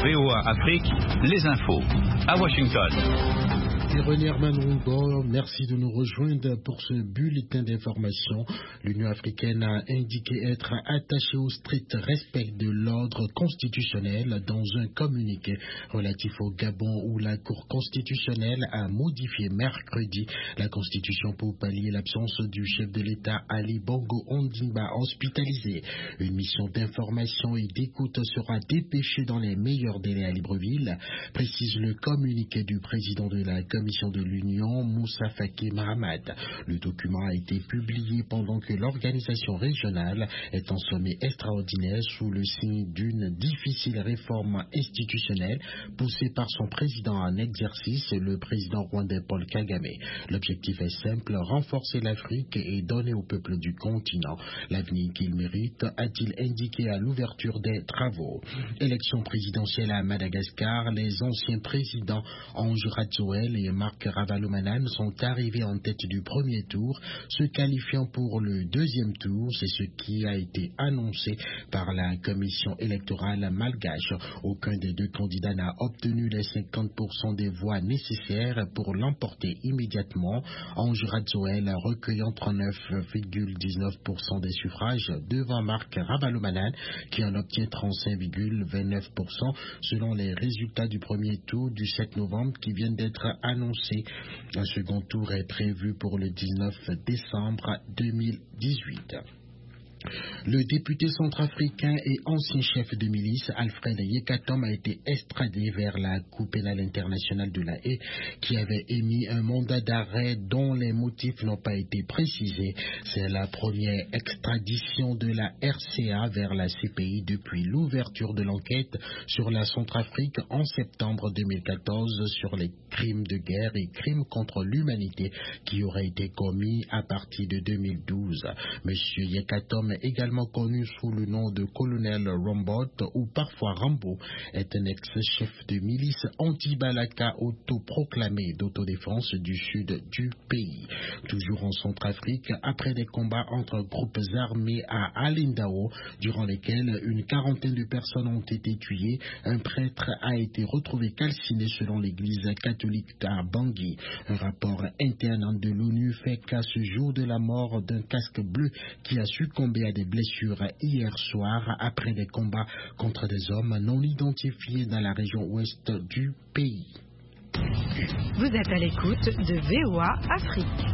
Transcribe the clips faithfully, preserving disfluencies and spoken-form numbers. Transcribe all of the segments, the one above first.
V O A Afrique, les infos. À Washington. René Herman Rungo, merci de nous rejoindre pour ce bulletin d'information. L'Union africaine a indiqué être attachée au strict respect de l'ordre constitutionnel dans un communiqué relatif au Gabon où la Cour constitutionnelle a modifié mercredi la Constitution pour pallier l'absence du chef de l'État Ali Bongo Ondimba hospitalisé. Une mission d'information et d'écoute sera dépêchée dans les meilleurs délais à Libreville, précise le communiqué du président de la Commission de l'Union, Moussa Faki Mahamat. Le document a été publié pendant que l'organisation régionale est en sommet extraordinaire sous le signe d'une difficile réforme institutionnelle poussée par son président en exercice, le président rwandais Paul Kagame. L'objectif est simple, renforcer l'Afrique et donner au peuple du continent l'avenir qu'il mérite, a-t-il indiqué à l'ouverture des travaux. Élection présidentielle à Madagascar, les anciens présidents Ange Radjoel et Marc Ravalomanane sont arrivés en tête du premier tour, se qualifiant pour le deuxième tour. C'est ce qui a été annoncé par la commission électorale malgache. Aucun des deux candidats n'a obtenu les cinquante pour cent des voix nécessaires pour l'emporter immédiatement. Ange Radjoel recueillant trente-neuf virgule dix-neuf pour cent des suffrages devant Marc Ravalomanane qui en obtient trente-cinq virgule vingt-neuf pour cent selon les résultats du premier tour du sept novembre qui viennent d'être annoncés. Un second tour est prévu pour le dix-neuf décembre deux mille dix-huit. Le député centrafricain et ancien chef de milice Alfred Yekatom a été extradé vers la Cour pénale internationale de La Haye qui avait émis un mandat d'arrêt dont les motifs n'ont pas été précisés. C'est la première extradition de la R C A vers la C P I depuis l'ouverture de l'enquête sur la Centrafrique en septembre deux mille quatorze sur les crimes de guerre et crimes contre l'humanité qui auraient été commis à partir de deux mille douze. Monsieur Yekatom, également connu sous le nom de colonel Rambot ou parfois Rambo, est un ex-chef de milice anti-Balaka autoproclamé d'autodéfense du sud du pays. Toujours en Centrafrique, après des combats entre groupes armés à Alindao, durant lesquels une quarantaine de personnes ont été tuées, un prêtre a été retrouvé calciné selon l'église catholique à Bangui. Un rapport interne de l'ONU fait qu'à ce jour de la mort d'un casque bleu qui a succombé à des blessures hier soir après des combats contre des hommes non identifiés dans la région ouest du pays. Vous êtes à l'écoute de V O A Afrique.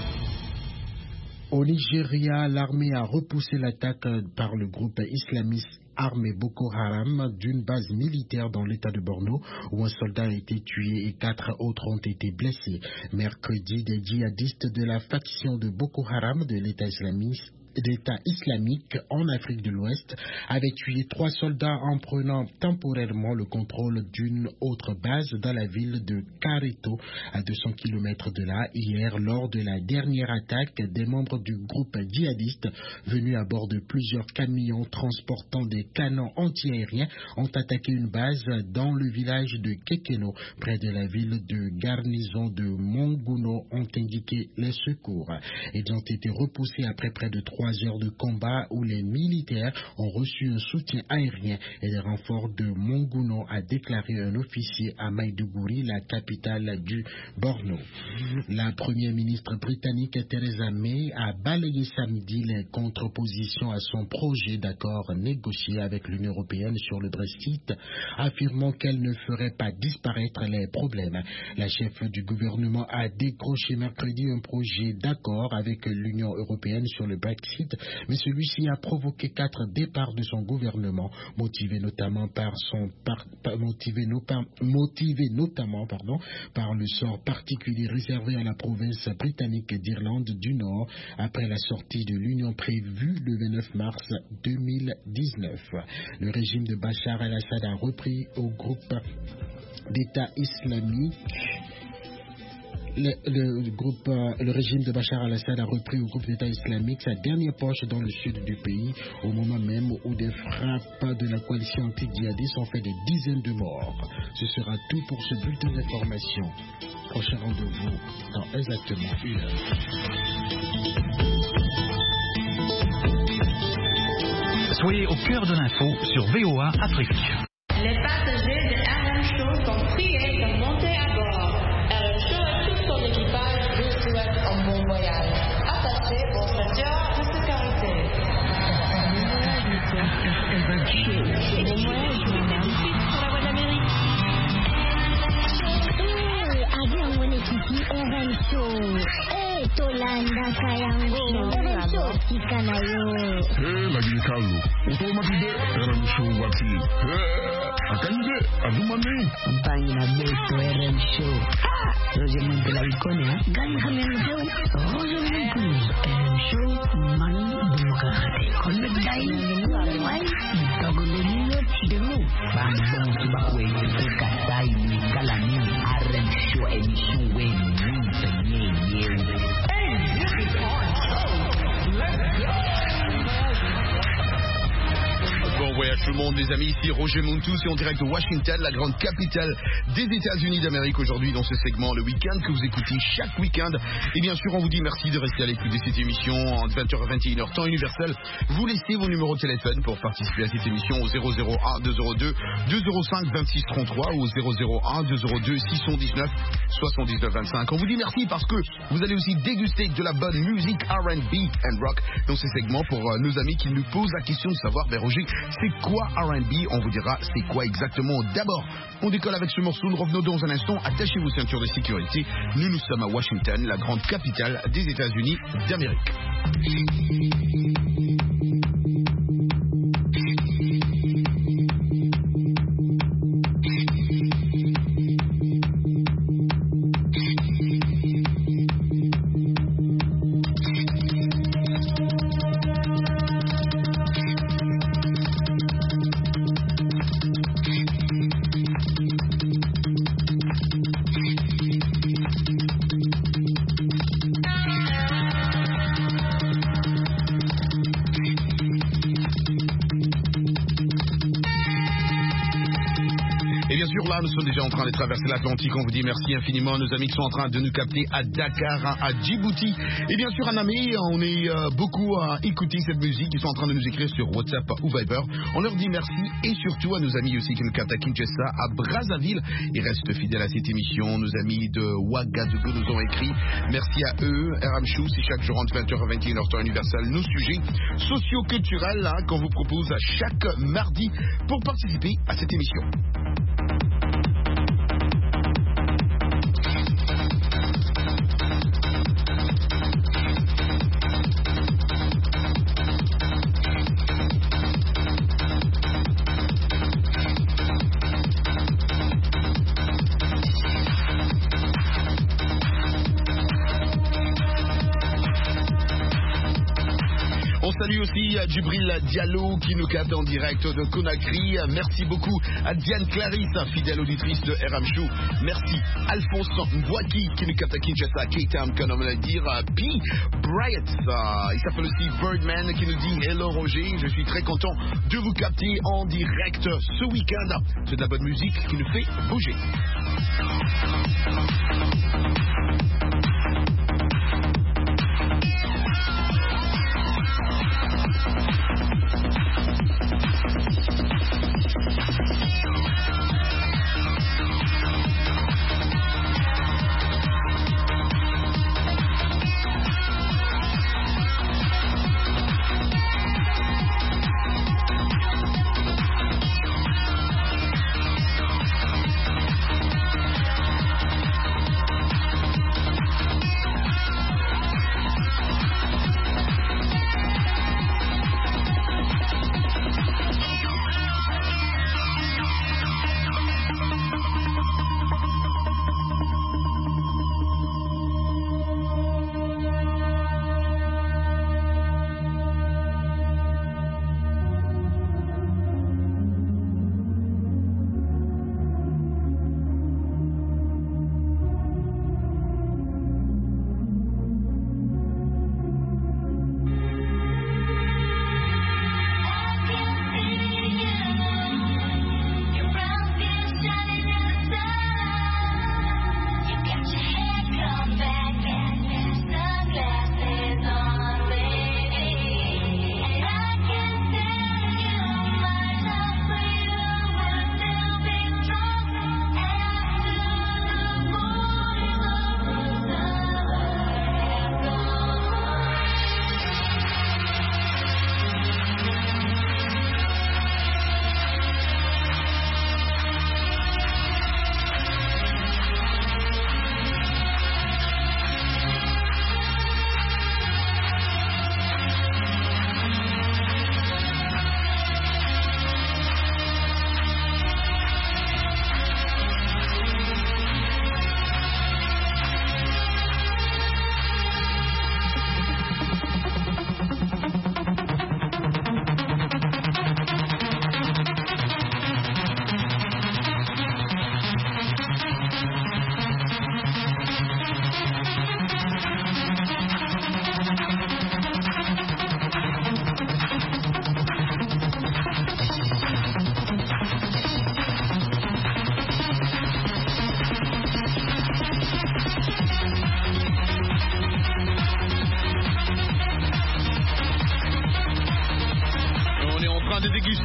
Au Nigeria, l'armée a repoussé l'attaque par le groupe islamiste armé Boko Haram d'une base militaire dans l'état de Borno où un soldat a été tué et quatre autres ont été blessés. Mercredi, des djihadistes de la faction de Boko Haram de l'état islamiste d'État islamique en Afrique de l'Ouest avait tué trois soldats en prenant temporairement le contrôle d'une autre base dans la ville de Kareto, à deux cents kilomètres de là. Hier, lors de la dernière attaque, des membres du groupe djihadiste venus à bord de plusieurs camions transportant des canons antiaériens ont attaqué une base dans le village de Kekeno, près de la ville de garnison de Monguno, ont indiqué les secours. Ils ont été repoussés après près de trois heures de combat où les militaires ont reçu un soutien aérien et des renforts de Monguno, a déclaré un officier à Maïdougouri, la capitale du Borno. La première ministre britannique Theresa May a balayé samedi les contre-positions à son projet d'accord négocié avec l'Union européenne sur le Brexit, affirmant qu'elle ne ferait pas disparaître les problèmes. La chef du gouvernement a décroché mercredi un projet d'accord avec l'Union européenne sur le Brexit, mais celui-ci a provoqué quatre départs de son gouvernement, motivé notamment par son par, par, motivé, no, par, motivé notamment pardon par le sort particulier réservé à la province britannique d'Irlande du Nord après la sortie de l'Union prévue le vingt-neuf mars deux mille dix-neuf. Le régime de Bachar el-Assad a repris au groupe d'État islamique. Le, le, groupe, le régime de Bachar el-Assad a repris au groupe d'État islamique sa dernière poche dans le sud du pays, au moment même où des frappes de la coalition anti-djihadiste ont fait des dizaines de morts. Ce sera tout pour ce bulletin d'information. Prochain rendez-vous dans exactement une heure. Soyez au cœur de l'info sur V O A Afrique. Les passagers de R M Show sont priés de monter à bord. R M Show et tout son équipage vous souhaitent un bon voyage. Attachez vos ceintures de sécurité. R M Show. Eh, Tolanda Kayango. R M Show, Tikanayo. Eh, lagi ni kalu. Untuk mati de R M Show wati. Eh, akan de adumane. Kampanye na beto R M Show. Ah, Roger Montela ikone ha. Gani kami show. Roger Montela. R M Show mani buka hati. Konde dai. Wai. Tagole niyo tidemu. Bambang tiba kue buka dai ni kalani R M Show emission we ni penye ye. Hey, this is our show. Let's go. Bon voyage tout le monde les amis, ici Roger Montous et en direct de Washington, la grande capitale des États-Unis d'Amérique aujourd'hui dans ce segment le week-end que vous écoutez chaque week-end. Et bien sûr on vous dit merci de rester à l'écoute de cette émission en vingt heures à vingt et une heures temps universel. Vous laissez vos numéros de téléphone pour participer à cette émission au zéro zéro un deux zéro deux deux zéro cinq vingt-six trente-trois ou au zéro zéro un deux zéro deux six cent dix-neuf soixante-dix-neuf vingt-cinq. On vous dit merci parce que vous allez aussi déguster de la bonne musique R and B and rock dans ce segment pour euh, nos amis qui nous posent la question de savoir, ben Roger, c'est quoi R and B? On vous dira c'est quoi exactement. D'abord, on décolle avec ce morceau. Nous revenons dans un instant. Attachez vos ceintures de sécurité. Nous, nous sommes à Washington, la grande capitale des États-Unis d'Amérique. Nous sommes déjà en train de traverser l'Atlantique. On vous dit merci infiniment à nos amis qui sont en train de nous capter à Dakar, à Djibouti. Et bien sûr à Namé, on est euh, beaucoup à écouter cette musique. Ils sont en train de nous écrire sur WhatsApp ou Viber. On leur dit merci et surtout à nos amis aussi qui nous captent à Kinshasa, à Brazzaville. Ils restent fidèles à cette émission. Nos amis de Ouagadougou nous ont écrit. Merci à eux. R M Show, c'est chaque jour entre vingt heures et vingt et une heures temps universel. Nos sujets socio-culturels hein, qu'on vous propose à chaque mardi pour participer à cette émission. Salut aussi à Djibril Diallo qui nous capte en direct de Conakry. Merci beaucoup à Diane Clarisse, fidèle auditrice de R M Show. Merci Alphonse Mbouaki qui nous capte à Kinshasa, K-Town, comme on va le dire. P. Bryant, il s'appelle aussi Birdman qui nous dit hello Roger, je suis très content de vous capter en direct ce week-end. C'est de la bonne musique qui nous fait bouger.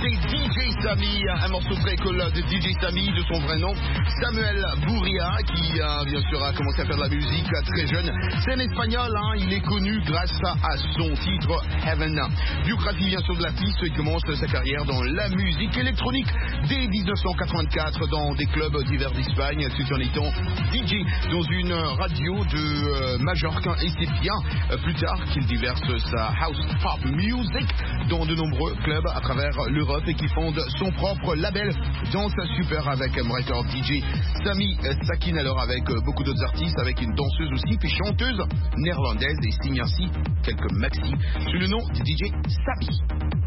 c'est D J Samy, un morceau très cool de D J Samy, de son vrai nom, Samuel Bourria, qui euh, bien sûr a commencé à faire de la musique très jeune. C'est un espagnol, hein, il est connu grâce à son titre Heaven. Biographie bien sûr de l'artiste, il commence sa carrière dans la musique électronique dès dix-neuf cent quatre-vingt-quatre dans des clubs divers d'Espagne, tout en étant D J dans une radio de euh, Majorque, et c'est bien euh, plus tard qu'il diverse sa house pop music dans de nombreux clubs à travers l'Europe et qui fonde son propre label dans sa super avec un record D J Samy Sakin, alors avec beaucoup d'autres artistes, avec une danseuse aussi, puis chanteuse néerlandaise, et signe ainsi quelques maxi sous le nom de D J Samy.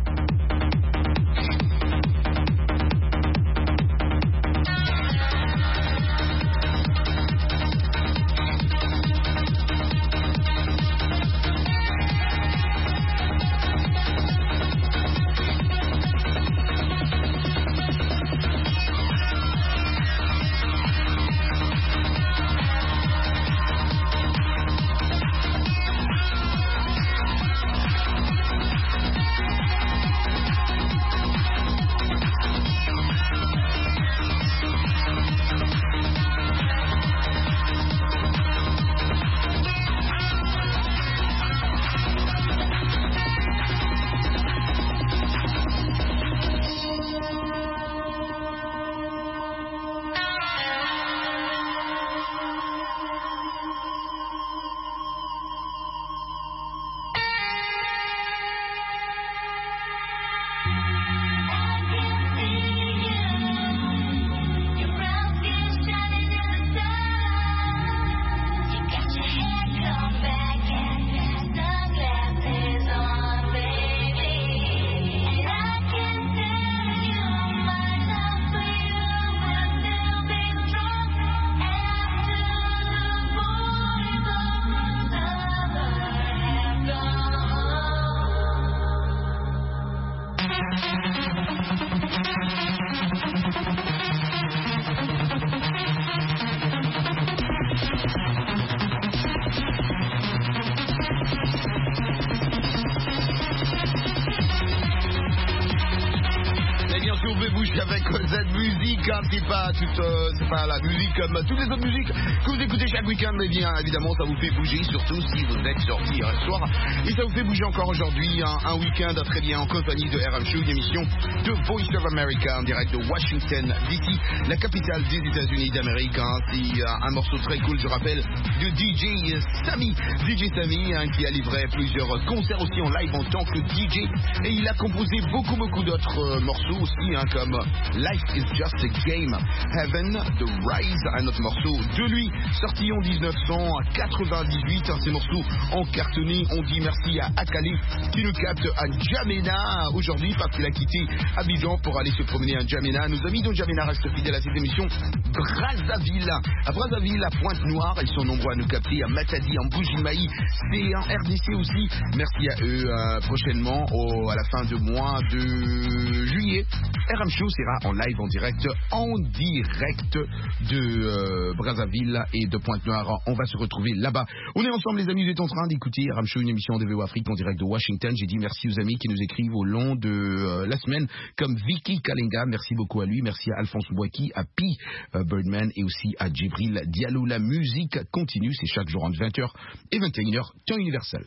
C'est pas toute, euh, c'est pas la musique comme toutes les autres musiques que vous écoutez chaque week-end, mais bien évidemment ça vous fait bouger, surtout si vous êtes sorti hier soir, et ça vous fait bouger encore aujourd'hui, un, un week-end très bien en compagnie de R M Show, une émission de Voice of America en direct de Washington D C, la capitale des États-Unis d'Amérique. Hein. C'est euh, un morceau très cool, je rappelle, de D J Samy, D J Samy, hein, qui a livré plusieurs concerts aussi en live en tant que D J, et il a composé beaucoup beaucoup d'autres euh, morceaux aussi, hein, comme Life is Just a Game, Heaven, The Rise, un autre morceau de lui, sorti en dix-neuf cent quatre-vingt-dix-huit. Ces morceaux ont cartonné. On dit merci à Akale qui nous capte à N'Djamena aujourd'hui parce qu'il a quitté Abidjan pour aller se promener à N'Djamena. Nos amis de N'Djamena restent fidèles à cette émission. Brazzaville, à Brazzaville, à Pointe-Noire, ils sont nombreux à nous capter, à Matadi, en Bougimaï, c'est en R D C aussi. Merci à eux. Euh, prochainement, au, à la fin de mois de juillet, R M Show sera en live, en direct, en direct de euh, Brazzaville et de Pointe-Noire. On va se retrouver là-bas. On est ensemble, les amis. Vous êtes en train d'écouter R M Show, une émission de V O Afrique en direct de Washington. J'ai dit merci aux amis qui nous écrivent au long de euh, la semaine, comme Vicky Kalenga. Merci beaucoup à lui. Merci à Alphonse Mbouaki, à Pi euh, Birdman et aussi à Djibril Diallo. La musique continue. C'est chaque jour entre vingt heures et vingt et une heures, temps universel.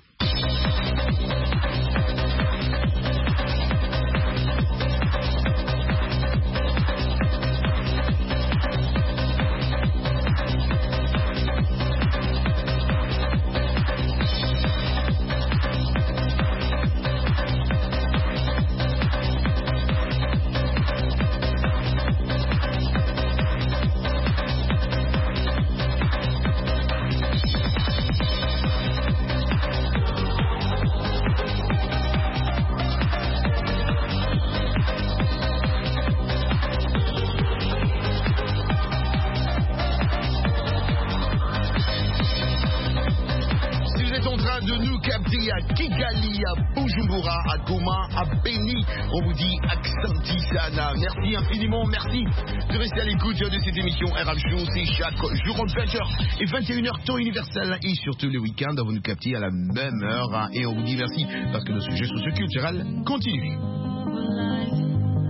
À Kigali, à Bujumbura, à Goma, à Beni, on vous dit Aksanti Sana. Merci infiniment, merci de rester à l'écoute de cette émission R M Show. C'est chaque jour entre vingt heures et vingt et une heures, temps universel, et surtout le week-end, vous nous captez à la même heure, hein, et on vous dit merci parce que nos sujets socioculturels continuent.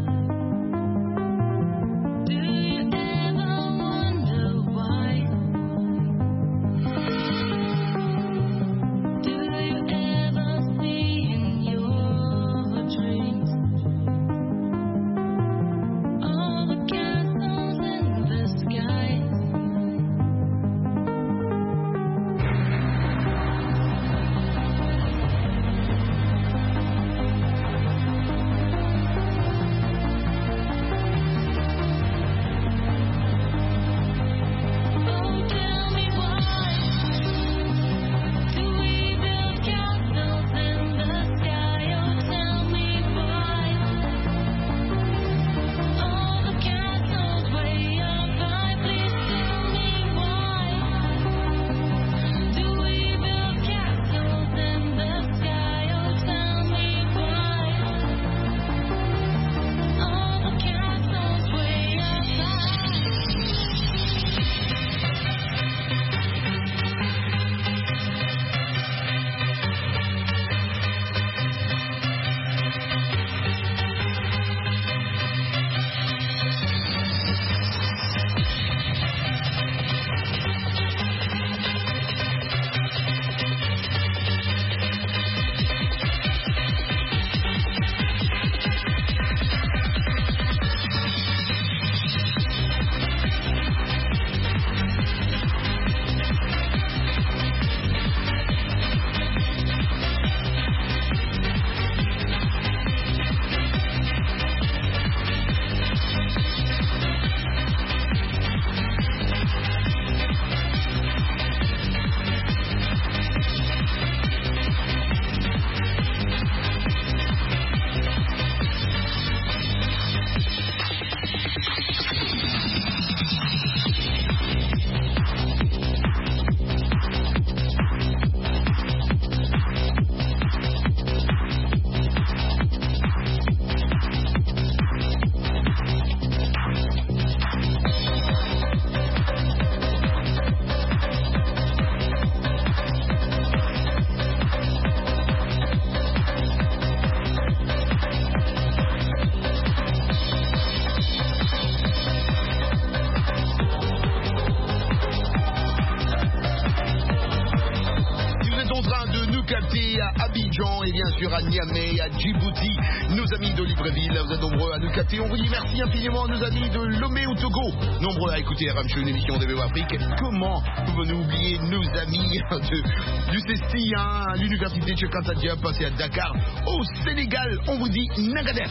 Yaoundé, à Abidjan et bien sûr à Niamey, à Djibouti. Nos amis de Libreville, vous êtes nombreux à nous capter. On vous dit merci infiniment à nos amis de Lomé au Togo, nombreux à écouter R M Show, une émission de V O Afrique. Comment pouvons-nous oublier nos amis de, du CESTI, hein, l'université de Cheikh Anta Diop, passé à Dakar, au Sénégal. On vous dit Nagadef.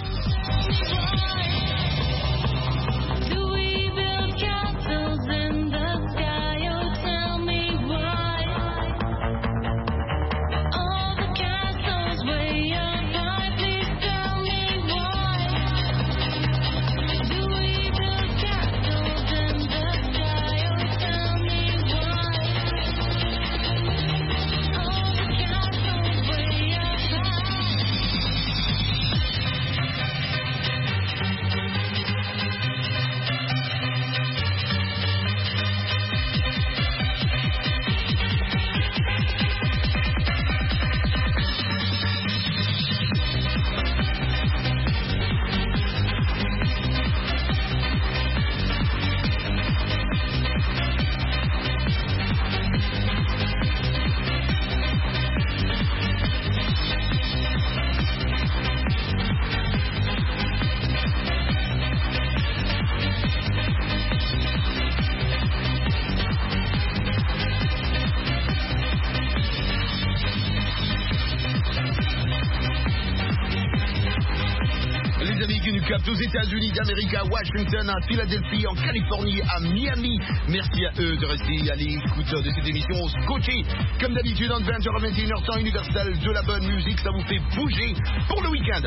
Aux États-Unis d'Amérique, à Washington, à Philadelphie, en Californie, à Miami. Merci à eux de rester à l'écoute de cette émission scotché. Comme d'habitude, en vingt heures à vingt et une heures, temps universel de la bonne musique. Ça vous fait bouger pour le week-end.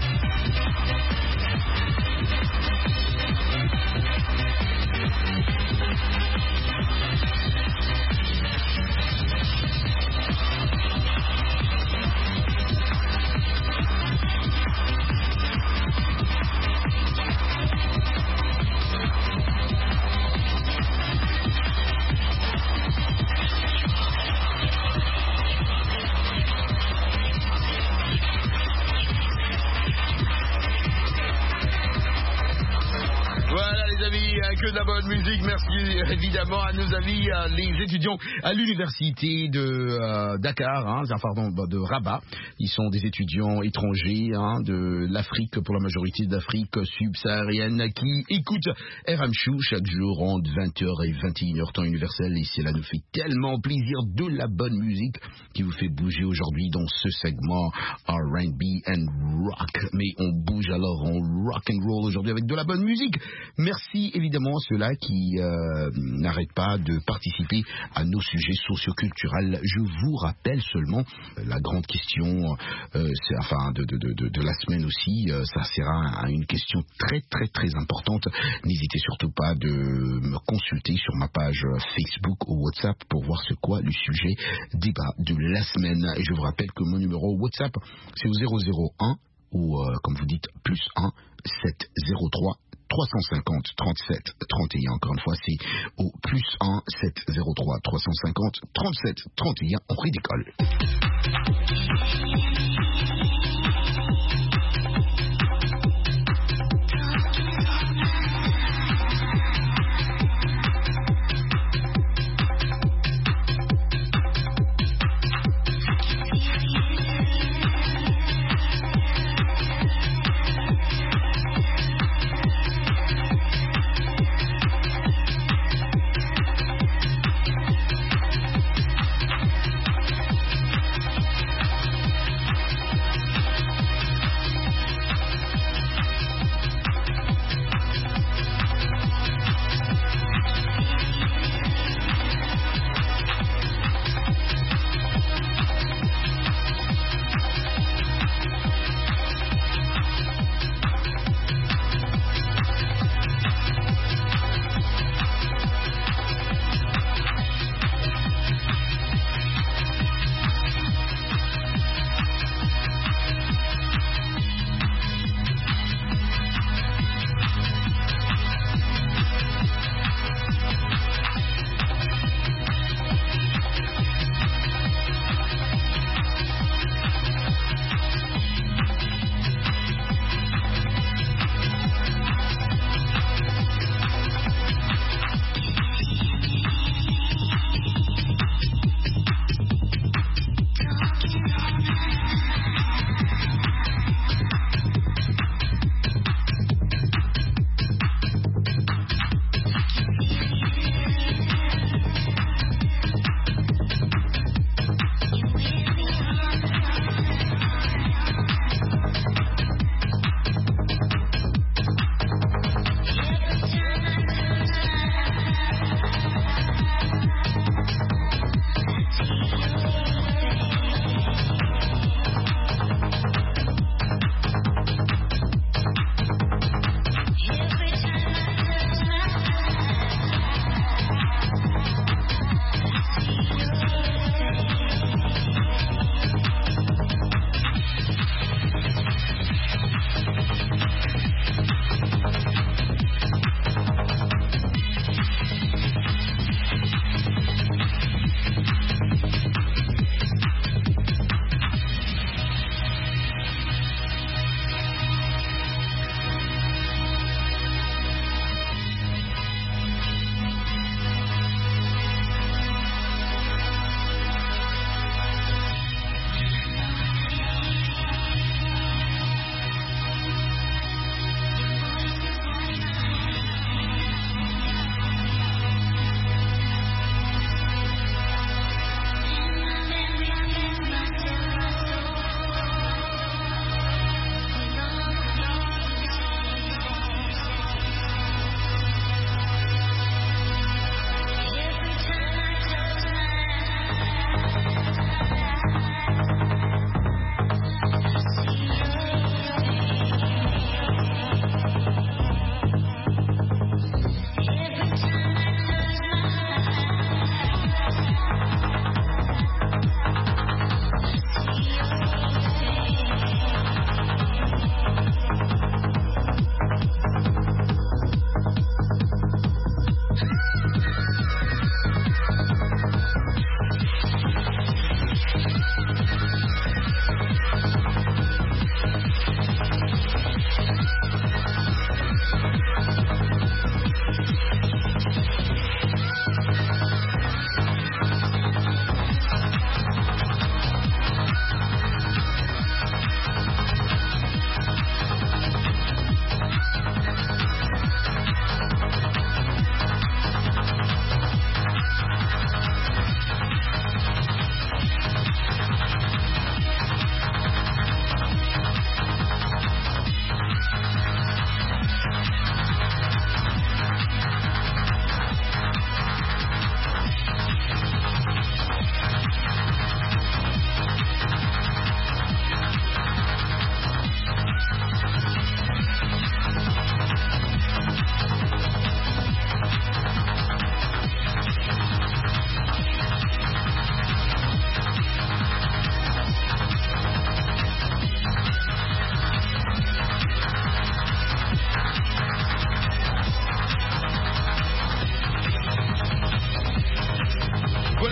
Que de la bonne musique. Merci évidemment à nos amis, à les étudiants à l'université de euh, Dakar, hein, pardon, de Rabat. Ils sont des étudiants étrangers, hein, de l'Afrique, pour la majorité d'Afrique subsaharienne, qui écoutent R M Show chaque jour entre vingt heures et vingt et une heures temps universel. Et cela nous fait tellement plaisir, de la bonne musique qui vous fait bouger aujourd'hui dans ce segment R and B and rock. Mais on bouge alors en rock and roll aujourd'hui avec de la bonne musique. Merci évidemment à ceux-là qui euh, n'arrêtent pas de participer à nos sujets socioculturels. Je vous rappelle seulement euh, la grande question, euh, c'est, enfin de, de, de, de la semaine aussi, euh, ça sera à une question très très très importante. N'hésitez surtout pas de me consulter sur ma page Facebook ou WhatsApp pour voir ce quoi le sujet débat de la semaine. Et je vous rappelle que mon numéro WhatsApp, c'est au zéro zéro un ou euh, comme vous dites plus un sept zéro trois trois cent cinquante trente-sept trente et un. Encore une fois, c'est au plus un sept zéro trois trois cent cinquante trente-sept trente et un. On redécolle.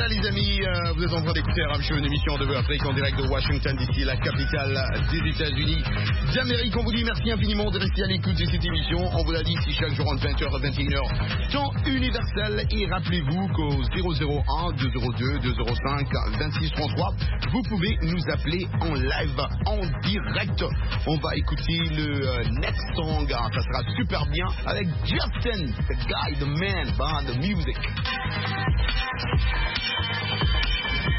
Voilà les amis, euh, vous êtes en train d'écouter Arab Show, une émission de Afrique en direct de Washington D C, la capitale des États-Unis d'Amérique. On vous dit merci infiniment de rester à l'écoute de cette émission. On vous l'a dit ici chaque jour entre vingt heures et vingt et une heures, temps universel. Et rappelez-vous qu'au zéro zéro un deux zéro deux deux zéro cinq vingt-six trente-trois, vous pouvez nous appeler en live, en direct. On va écouter le euh, next song, hein, ça sera super bien avec Justin, the guy, the man behind the music.